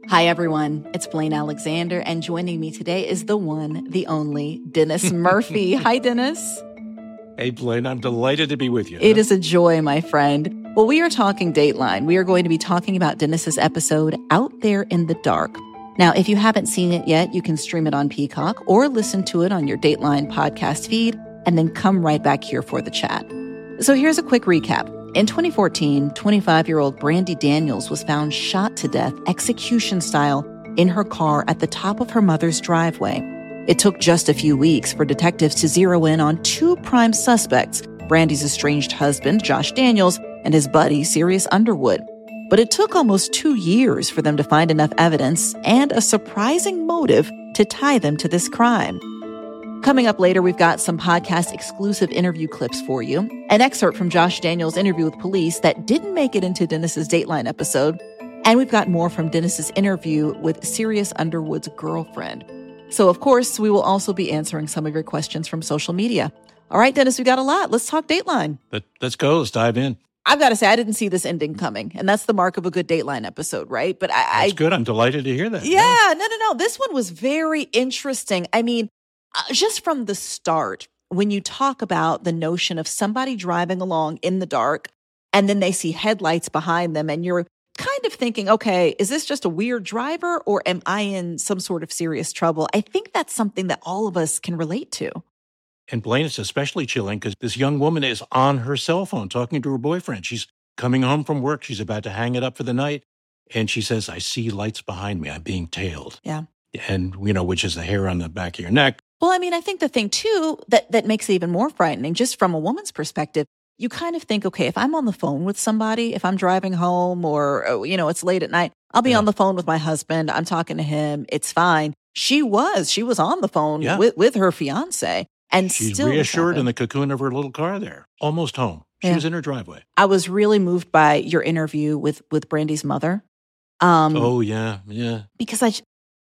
Hi, everyone. It's Blaine Alexander, and joining me today is the one, the only, Dennis Murphy. Hi, Dennis. Hey, Blaine, I'm delighted to be with you. It is a joy, my friend. Well, we are talking Dateline. We are going to be talking about Dennis's episode, Out There in the Dark. Now, if you haven't seen it yet, you can stream it on Peacock or listen to it on your Dateline podcast feed, and then come right back here for the chat. So here's a quick recap. In 2014, 25-year-old Brandy Daniels was found shot to death, execution style, in her car at the top of her mother's driveway. It took just a few weeks for detectives to zero in on two prime suspects, Brandy's estranged husband, Josh Daniels, and his buddy, Sirius Underwood. But it took almost 2 years for them to find enough evidence and a surprising motive to tie them to this crime. Coming up later, we've got some podcast-exclusive interview clips for you, an excerpt from Josh Daniels' interview with police that didn't make it into Dennis's Dateline episode, and we've got more from Dennis's interview with Sirius Underwood's girlfriend. So, of course, we will also be answering some of your questions from social media. All right, Dennis, we got a lot. Let's talk Dateline. Let's go. Let's dive in. I've got to say, I didn't see this ending coming, and that's the mark of a good Dateline episode, right? But That's good. I'm delighted to hear that. Yeah, no. This one was very interesting. I mean, just from the start, when you talk about the notion of somebody driving along in the dark and then they see headlights behind them and you're kind of thinking, okay, is this just a weird driver or am I in some sort of serious trouble? I think that's something that all of us can relate to. And Blaine, it's especially chilling because this young woman is on her cell phone talking to her boyfriend. She's coming home from work. She's about to hang it up for the night. And she says, I see lights behind me. I'm being tailed. Yeah. And, which is the hair on the back of your neck. Well, I mean, I think the thing, too, that makes it even more frightening, just from a woman's perspective, you kind of think, okay, if I'm on the phone with somebody, if I'm driving home or, it's late at night, I'll be on the phone with my husband. I'm talking to him. It's fine. She was on the phone with her fiance. And she's reassured in the cocoon of her little car there, almost home. She was in her driveway. I was really moved by your interview with Brandy's mother. Yeah. Because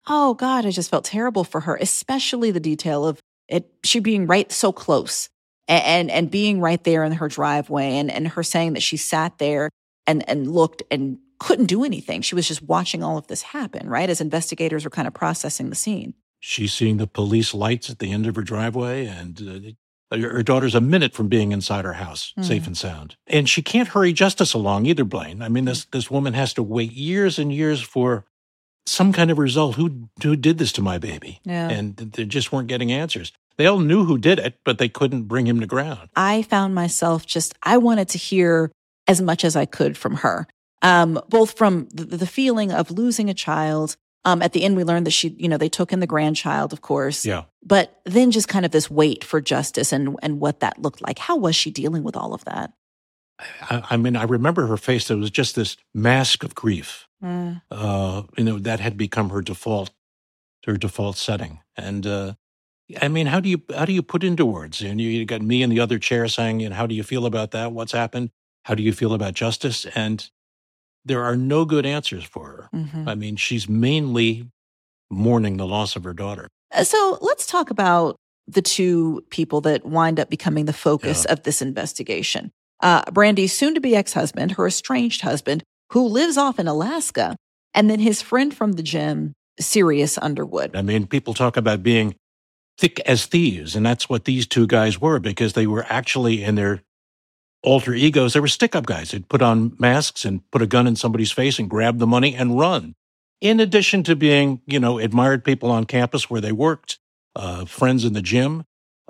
I just felt terrible for her, especially the detail of she being right so close and being right there in her driveway and her saying that she sat there and looked and couldn't do anything. She was just watching all of this happen, right? As investigators were kind of processing the scene. She's seeing the police lights at the end of her driveway, and her daughter's a minute from being inside her house, safe and sound. And she can't hurry justice along either, Blaine. I mean, this woman has to wait years and years for some kind of result. Who did this to my baby? Yeah. And they just weren't getting answers. They all knew who did it, but they couldn't bring him to ground. I found myself I wanted to hear as much as I could from her, both from the feeling of losing a child. At the end, we learned that they took in the grandchild, of course. Yeah. But then just kind of this wait for justice and what that looked like. How was she dealing with all of that? I mean, I remember her face. There was just this mask of grief. That had become her default setting. And I mean, how do you put into words? And you got me in the other chair saying, how do you feel about that? What's happened? How do you feel about justice? And there are no good answers for her. Mm-hmm. I mean, she's mainly mourning the loss of her daughter. So let's talk about the two people that wind up becoming the focus of this investigation. Brandy's soon-to-be ex-husband, her estranged husband, who lives off in Alaska, and then his friend from the gym, Sirius Underwood. I mean, people talk about being thick as thieves, and that's what these two guys were, because they were actually in their alter egos. They were stick-up guys. They'd put on masks and put a gun in somebody's face and grab the money and run. In addition to being, admired people on campus where they worked, friends in the gym,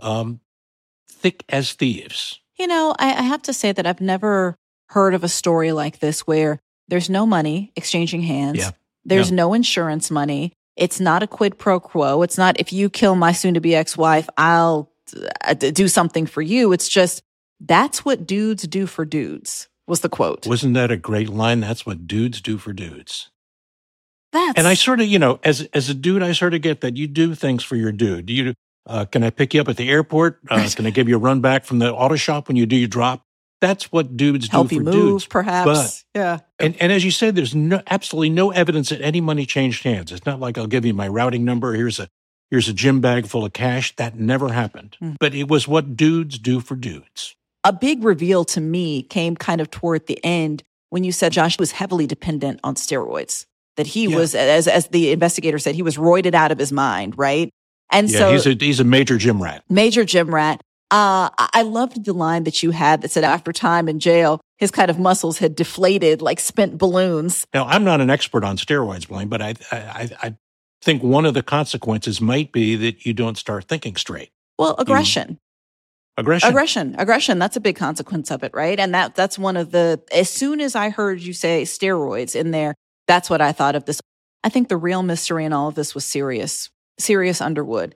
thick as thieves. I have to say that I've never heard of a story like this where there's no money exchanging hands. Yeah. There's no insurance money. It's not a quid pro quo. It's not, if you kill my soon-to-be ex-wife, I'll do something for you. It's just, that's what dudes do for dudes, was the quote. Wasn't that a great line? That's what dudes do for dudes. And I sort of, as a dude, I sort of get that you do things for your dude. Can I pick you up at the airport? Can I give you a run back from the auto shop when you do your drop? That's what dudes do for dudes. Help you move, perhaps. And as you said, there's absolutely no evidence that any money changed hands. It's not like I'll give you my routing number. Here's a gym bag full of cash. That never happened. But it was what dudes do for dudes. A big reveal to me came kind of toward the end when you said Josh was heavily dependent on steroids. that he was, as the investigator said, he was roided out of his mind, right? And so he's a major gym rat. Major gym rat. I loved the line that you had that said after time in jail, his kind of muscles had deflated like spent balloons. Now, I'm not an expert on steroids, Blaine, but I think one of the consequences might be that you don't start thinking straight. Well, aggression. Aggression. That's a big consequence of it, right? And that's one of the, as soon as I heard you say steroids in there, that's what I thought of this. I think the real mystery in all of this was Sirius Underwood.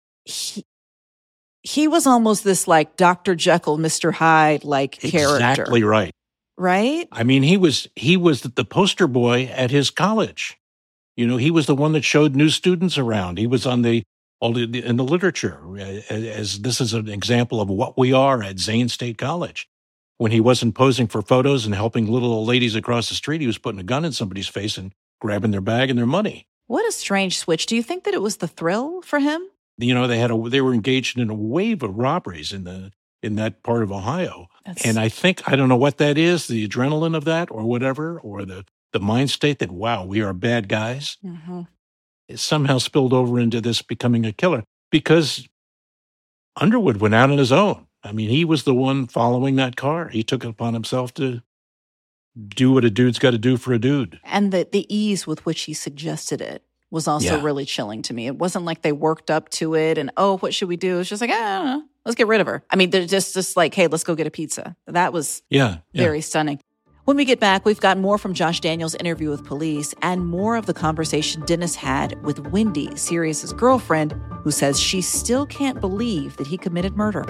He was almost this like Dr. Jekyll, Mr. Hyde like character. Exactly right. Right? I mean, he was the poster boy at his college. You know, he was the one that showed new students around. He was in the literature as this is an example of what we are at Zane State College. When he wasn't posing for photos and helping little old ladies across the street, he was putting a gun in somebody's face and grabbing their bag and their money. What a strange switch. Do you think that it was the thrill for him? You know, they were engaged in a wave of robberies in that part of Ohio. And I don't know what that is, the adrenaline of that or whatever, or the mind state that, wow, we are bad guys. Mm-hmm. It somehow spilled over into this becoming a killer because Underwood went out on his own. I mean, he was the one following that car. He took it upon himself to do what a dude's got to do for a dude. And the ease with which he suggested it was also really chilling to me. It wasn't like they worked up to it and, oh, what should we do? It's just like, I don't know, let's get rid of her. I mean, they're just like, hey, let's go get a pizza. That was very stunning. When we get back, we've got more from Josh Daniels' interview with police and more of the conversation Dennis had with Wendy, Sirius's girlfriend, who says she still can't believe that he committed murder.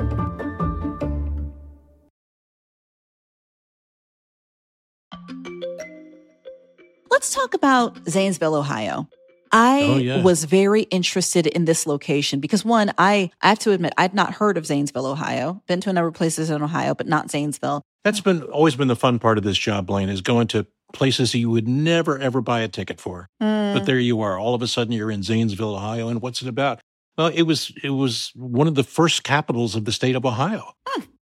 Let's talk about Zanesville, Ohio. I was very interested in this location because, one, I have to admit, I'd not heard of Zanesville, Ohio. Been to a number of places in Ohio, but not Zanesville. That's always been the fun part of this job, Blaine, is going to places you would never, ever buy a ticket for. But there you are. All of a sudden, you're in Zanesville, Ohio, and what's it about? Well, it was one of the first capitals of the state of Ohio,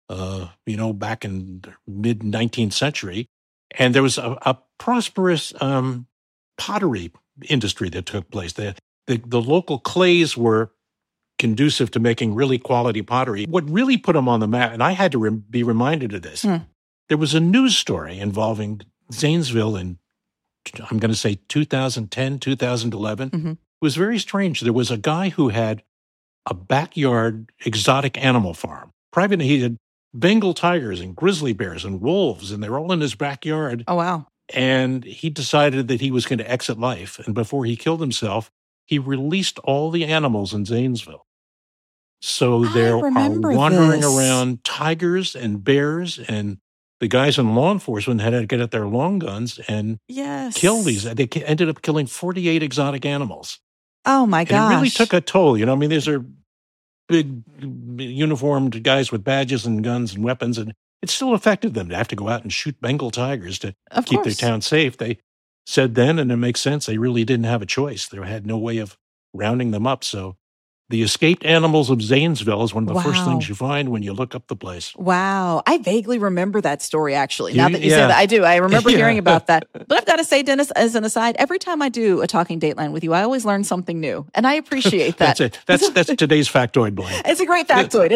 back in the mid-19th century. And there was a prosperous pottery industry that took place. The local clays were conducive to making really quality pottery. What really put them on the map, and I had to be reminded of this, there was a news story involving Zanesville in, I'm going to say 2010, 2011. Mm-hmm. It was very strange. There was a guy who had a backyard exotic animal farm. He had Bengal tigers and grizzly bears and wolves, and they're all in his backyard. Oh, wow. And he decided that he was going to exit life. And before he killed himself, he released all the animals in Zanesville. So there are wandering around tigers and bears, and the guys in law enforcement had to get at their long guns and kill these. They ended up killing 48 exotic animals. Oh, my gosh. And it really took a toll. You know, I mean, these are big uniformed guys with badges and guns and weapons, and it still affected them to have to go out and shoot Bengal tigers to keep their town safe. They said then, and it makes sense, they really didn't have a choice. They had no way of rounding them up. So the escaped animals of Zanesville is one of the first things you find when you look up the place. Wow. I vaguely remember that story, actually. Now that you say that, I do. I remember hearing about that. But I've got to say, Dennis, as an aside, every time I do a Talking Dateline with you, I always learn something new. And I appreciate that. That's it. That's today's factoid, Blaine. It's a great factoid.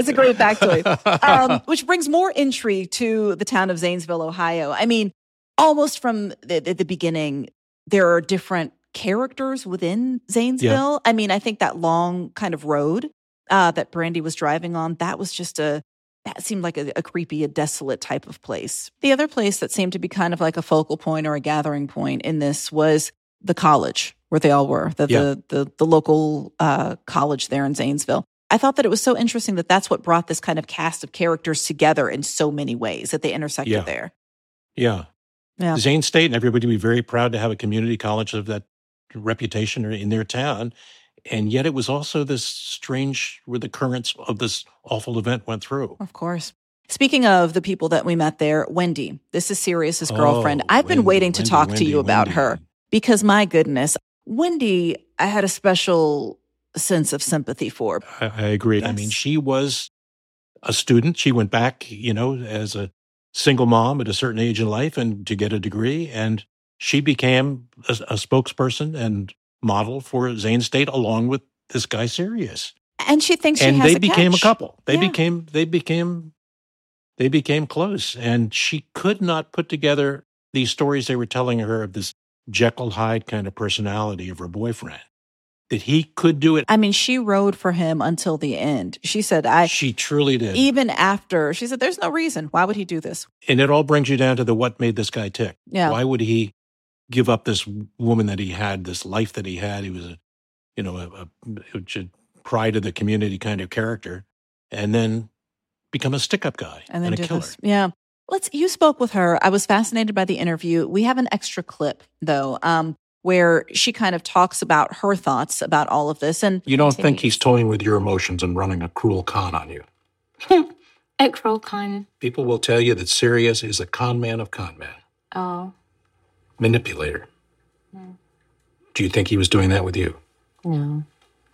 Which brings more intrigue to the town of Zanesville, Ohio. I mean, almost from the beginning, there are different characters within Zanesville. Yeah. I mean, I think that long kind of road that Brandy was driving on, that seemed like a creepy, a desolate type of place. The other place that seemed to be kind of like a focal point or a gathering point in this was the college where they all were, the local college there in Zanesville. I thought that it was so interesting that that's what brought this kind of cast of characters together in so many ways, that they intersected there. Yeah. Zane State and everybody would be very proud to have a community college of that reputation in their town. And yet it was also this strange where the currents of this awful event went through. Of course. Speaking of the people that we met there, Wendy, this is Sirius's girlfriend. I've been waiting to talk to you about her because, my goodness, Wendy, I had a special sense of sympathy for. I agree. Yes. I mean, she was a student. She went back, as a single mom at a certain age in life and to get a degree. And she became a spokesperson and model for Zayn State along with this guy Sirius. And she thinks she and has they a became catch. a couple. They Yeah. became close. And she could not put together these stories they were telling her of this Jekyll Hyde kind of personality of her boyfriend. That he could do it. I mean, she rode for him until the end. She said, She truly did. Even after, she said, there's no reason. Why would he do this? And it all brings you down to the what made this guy tick. Yeah. Why would he give up this woman that he had, this life that he had? He was a pride of the community kind of character, and then become a stick-up guy and a killer. This. Yeah. You spoke with her. I was fascinated by the interview. We have an extra clip, though, where she kind of talks about her thoughts about all of this. And you don't think he's toying with your emotions and running a cruel con on you? A cruel con. People will tell you that Sirius is a con man of con men. Oh. Manipulator. Do you think he was doing that with you? No.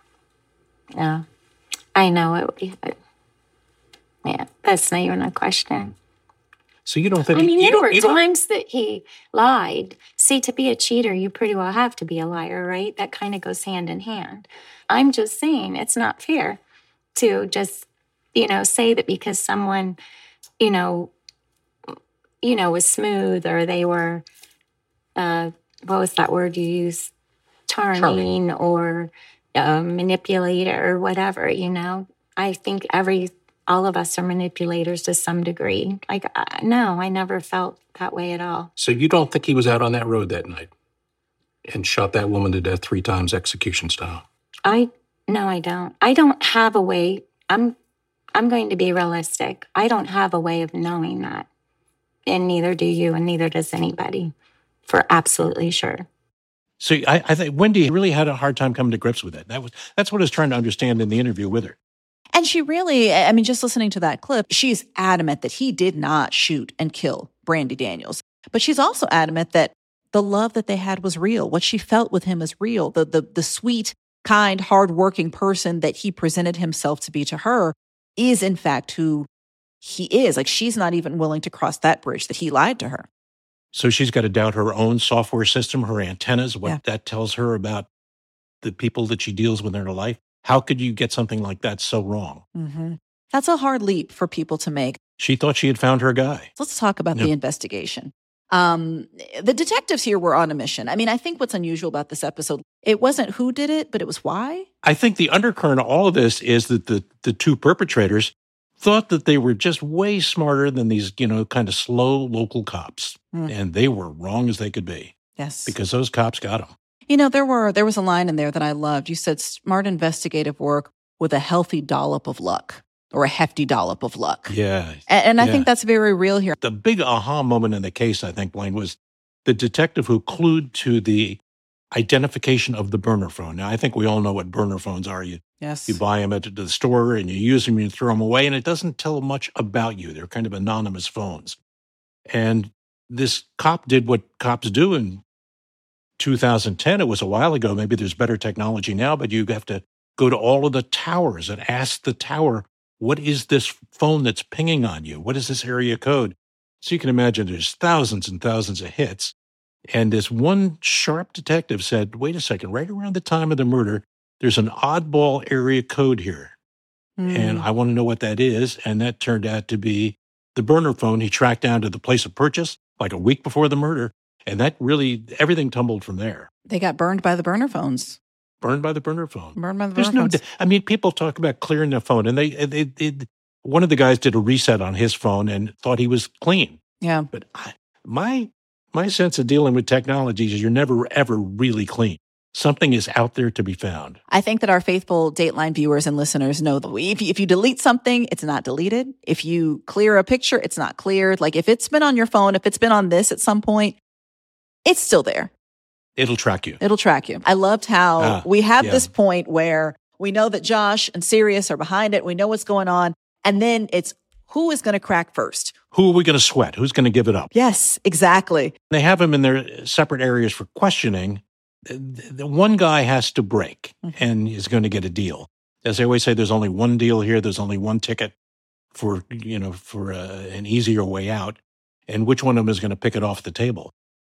I know it. Yeah, that's not even a question. So you don't think... I mean, there were times that he lied. See, to be a cheater, you pretty well have to be a liar, right? That kind of goes hand in hand. I'm just saying it's not fair to just, say that because someone, was smooth or they were, what was that word you used? Charming. Or manipulator or whatever, I think all of us are manipulators to some degree. No, I never felt that way at all. So you don't think he was out on that road that night and shot that woman to death 3 times execution style? No, I don't. I don't have a way. I'm going to be realistic. I don't have a way of knowing that. And neither do you, and neither does anybody, for absolutely sure. So I think Wendy really had a hard time coming to grips with it. That's what I was trying to understand in the interview with her. And she really, just listening to that clip, she's adamant that he did not shoot and kill Brandi Daniels. But she's also adamant that the love that they had was real. What she felt with him was real. The sweet, kind, hardworking person that he presented himself to be to her is, in fact, who he is. She's not even willing to cross that bridge, that he lied to her. So she's got to doubt her own software system, her antennas, what that tells her about the people that she deals with in her life. How could you get something like that so wrong? Mm-hmm. That's a hard leap for people to make. She thought she had found her guy. Let's talk about the investigation. The detectives here were on a mission. I think what's unusual about this episode, it wasn't who did it, but it was why. I think the undercurrent of all of this is that the 2 perpetrators thought that they were just way smarter than these, kind of slow local cops. And they were wrong as they could be. Yes. Because those cops got them. There was a line in there that I loved. You said smart investigative work with a healthy dollop of luck, or a hefty dollop of luck. Yeah. And I think that's very real here. The big aha moment in the case, I think, Blaine, was the detective who clued to the identification of the burner phone. Now, I think we all know what burner phones are. You buy them at the store and you use them, you throw them away, and it doesn't tell much about you. They're kind of anonymous phones. And this cop did what cops do in 2010. It was a while ago. Maybe there's better technology now, but you have to go to all of the towers and ask the tower, what is this phone that's pinging on you? What is this area code? So you can imagine there's thousands and thousands of hits. And this one sharp detective said, wait a second, right around the time of the murder, there's an oddball area code here. And I want to know what that is. And that turned out to be the burner phone he tracked down to the place of purchase like a week before the murder. And that really, everything tumbled from there. They got burned by the burner phones. Burned by the burner phone. Burned by the burner phones. People talk about clearing the phone. And they one of the guys did a reset on his phone and thought he was clean. Yeah. But my sense of dealing with technology is you're never, ever really clean. Something is out there to be found. I think that our faithful Dateline viewers and listeners know that if you delete something, it's not deleted. If you clear a picture, it's not cleared. If it's been on your phone, if it's been on this at some point, it's still there. It'll track you. It'll track you. I loved how we have this point where we know that Josh and Sirius are behind it. We know what's going on. And then it's who is going to crack first? Who are we going to sweat? Who's going to give it up? Yes, exactly. They have them in their separate areas for questioning. The one guy has to break and is going to get a deal. As I always say, there's only one deal here. There's only one ticket for an easier way out. And which one of them is going to pick it off the table?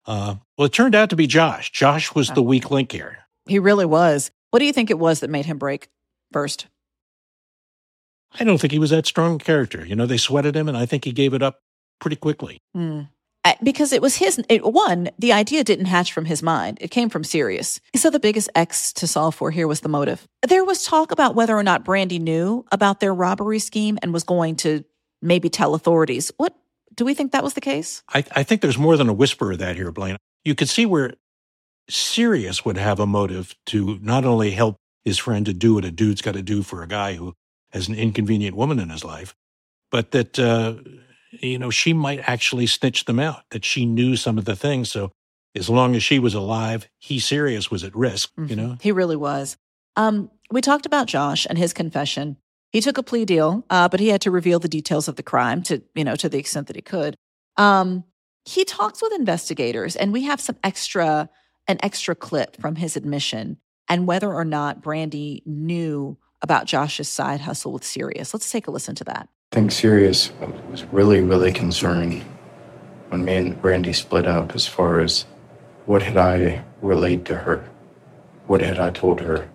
Well, it turned out to be Josh. Josh was the weak link here. He really was. What do you think it was that made him break first? I don't think he was that strong a character. They sweated him, and I think he gave it up pretty quickly. Because it was the idea didn't hatch from his mind. It came from Sirius. So the biggest X to solve for here was the motive. There was talk about whether or not Brandy knew about their robbery scheme and was going to maybe tell authorities. What do we think that was the case? I think there's more than a whisper of that here, Blaine. You could see where Sirius would have a motive to not only help his friend to do what a dude's got to do for a guy who has an inconvenient woman in his life, but that, she might actually snitch them out, that she knew some of the things. So as long as she was alive, Sirius was at risk, He really was. We talked about Josh and his confession. He took a plea deal, but he had to reveal the details of the crime to the extent that he could. He talks with investigators, and we have an extra clip from his admission and whether or not Brandy knew about Josh's side hustle with Sirius. Let's take a listen to that. I think Sirius was really, really concerned when me and Brandy split up as far as what had I relayed to her, what had I told her.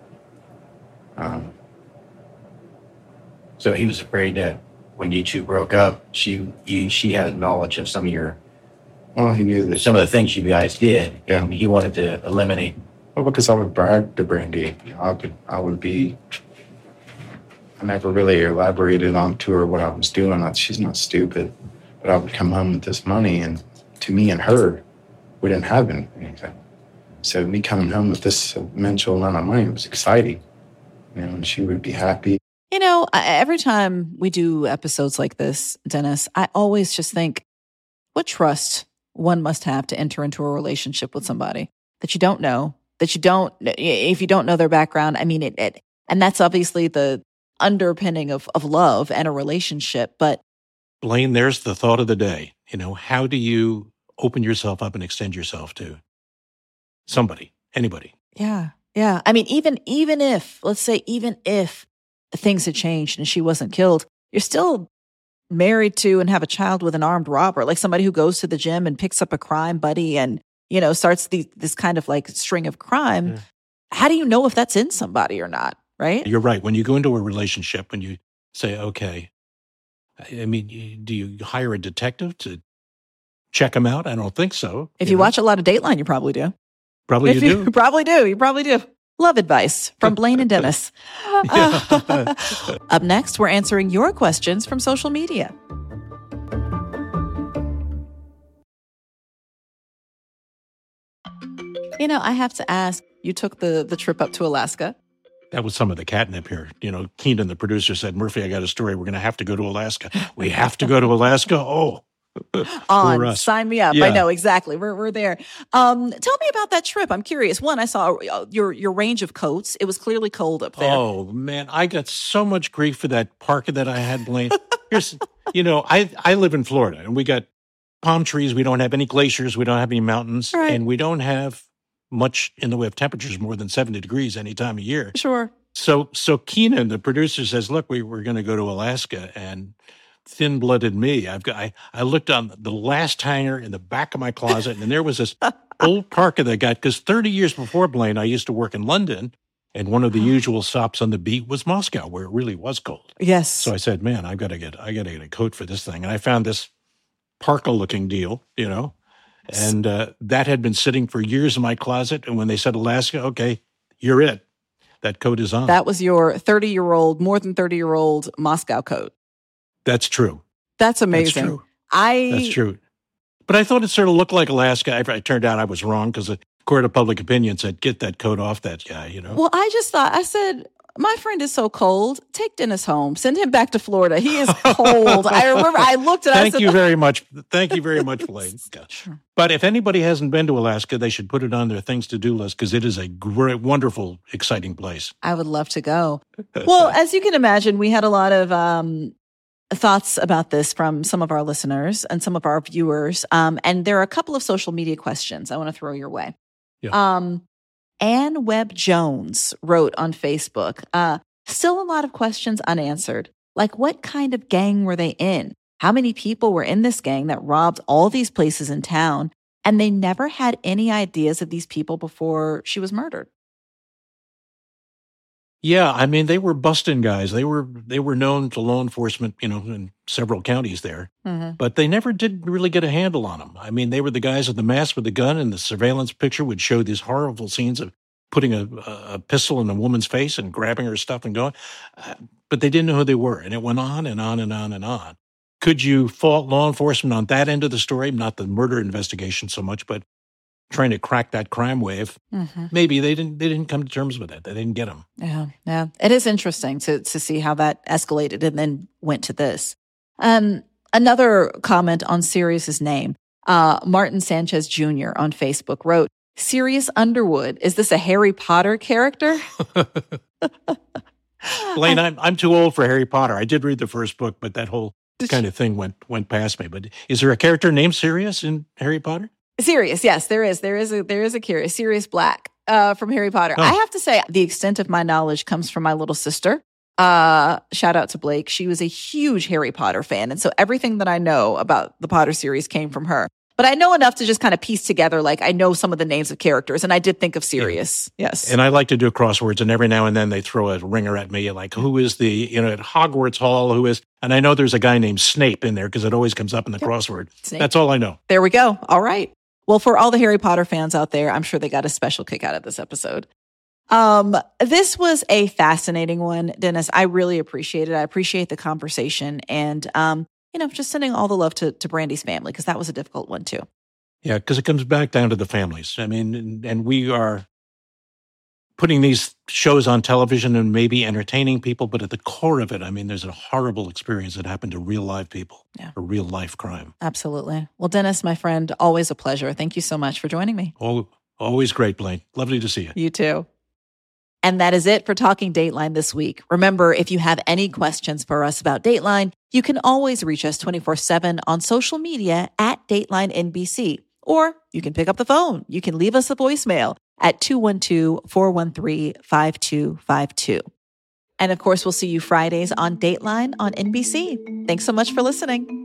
So he was afraid that when you two broke up, she had knowledge of some of he knew that some of the things you guys did. Yeah. And he wanted to eliminate. Well, because I would brag to Brandy. I never really elaborated on to her what I was doing. She's not stupid. But I would come home with this money, and to me and her, we didn't have anything. So me coming home with this mental amount of money was exciting. And she would be happy. Every time we do episodes like this, Dennis, I always just think, what trust one must have to enter into a relationship with somebody that you don't know, if you don't know their background. I mean, and that's obviously the underpinning of love and a relationship. But Blaine, there's the thought of the day. How do you open yourself up and extend yourself to somebody, anybody? Yeah. I mean, even if things had changed and she wasn't killed, you're still married to and have a child with an armed robber, like somebody who goes to the gym and picks up a crime buddy and, starts this kind of like string of crime. Yeah. How do you know if that's in somebody or not? Right? You're right. When you go into a relationship, when you say, okay, I mean, do you hire a detective to check them out? I don't think so. If you watch a lot of Dateline, you probably do. Probably you do. You probably do. Love advice from Blaine and Dennis. Up next, we're answering your questions from social media. I have to ask, you took the trip up to Alaska. That was some of the catnip here. Keenan, the producer, said, Murphy, I got a story. We're going to have to go to Alaska. We have to go to Alaska? Oh. Sign me up. Yeah. I know, exactly. We're there. Tell me about that trip. I'm curious. One, I saw your range of coats. It was clearly cold up there. Oh, man. I got so much grief for that parka that I had, Blaine. I live in Florida, and we got palm trees. We don't have any glaciers. We don't have any mountains. Right. And we don't have much in the way of temperatures more than 70 degrees any time of year. Sure. So Keenan, the producer, says, look, we're going to go to Alaska. And thin-blooded me, I looked on the last hanger in the back of my closet, and there was this old parka that I got, because 30 years before, Blaine, I used to work in London, and one of the usual stops on the beat was Moscow, where it really was cold. Yes. So I said, man, I got to get a coat for this thing. And I found this parka-looking deal, and that had been sitting for years in my closet. And when they said Alaska, okay, you're it. That coat is on. That was your more than 30-year-old Moscow coat. That's true. That's amazing. That's true. That's true. But I thought it sort of looked like Alaska. It turned out I was wrong, because the court of public opinion said, get that coat off that guy, Well, I said, my friend is so cold. Take Dennis home. Send him back to Florida. He is cold. I remember I looked at Thank you very much. Thank you very much, Blaine. Sure. But if anybody hasn't been to Alaska, they should put it on their things to do list, because it is a great, wonderful, exciting place. I would love to go. Well, as you can imagine, we had a lot of thoughts about this from some of our listeners and some of our viewers. And there are a couple of social media questions I want to throw your way. Yeah. Ann Webb Jones wrote on Facebook, still a lot of questions unanswered. Like, what kind of gang were they in? How many people were in this gang that robbed all these places in town? And they never had any ideas of these people before she was murdered. Yeah, I mean, they were busting guys. They were known to law enforcement, in several counties there. Mm-hmm. But they never did really get a handle on them. I mean, they were the guys with the mask with the gun, and the surveillance picture would show these horrible scenes of putting a pistol in a woman's face and grabbing her stuff and going. But they didn't know who they were, and it went on and on and on and on. Could you fault law enforcement on that end of the story? Not the murder investigation so much, but trying to crack that crime wave. Mm-hmm. Maybe they didn't come to terms with it. They didn't get them. Yeah. It is interesting to see how that escalated and then went to this. Another comment on Sirius's name. Martin Sanchez Jr. on Facebook wrote, Sirius Underwood, is this a Harry Potter character? Blaine, I'm too old for Harry Potter. I did read the first book, but that whole kind of thing went past me. But is there a character named Sirius in Harry Potter? Sirius, yes, there is. There is a character, Sirius Black, from Harry Potter. Oh. I have to say, the extent of my knowledge comes from my little sister. Shout out to Blake. She was a huge Harry Potter fan. And so everything that I know about the Potter series came from her. But I know enough to just kind of piece together, like I know some of the names of characters. And I did think of Sirius. Yeah. Yes. And I like to do crosswords. And every now and then they throw a ringer at me, like, who is at Hogwarts Hall, who is, and I know there's a guy named Snape in there because it always comes up in the crossword. Snape. That's all I know. There we go. All right. Well, for all the Harry Potter fans out there, I'm sure they got a special kick out of this episode. This was a fascinating one, Dennis. I really appreciate it. I appreciate the conversation and, just sending all the love to Brandy's family because that was a difficult one too. Yeah, because it comes back down to the families. I mean, and we are putting these shows on television and maybe entertaining people, but at the core of it, I mean, there's a horrible experience that happened to real live people, a real life crime. Absolutely. Well, Dennis, my friend, always a pleasure. Thank you so much for joining me. Oh, always great, Blaine. Lovely to see you. You too. And that is it for Talking Dateline this week. Remember, if you have any questions for us about Dateline, you can always reach us 24/7 on social media at Dateline NBC. Or you can pick up the phone. You can leave us a voicemail at 212-413-5252. And of course, we'll see you Fridays on Dateline on NBC. Thanks so much for listening.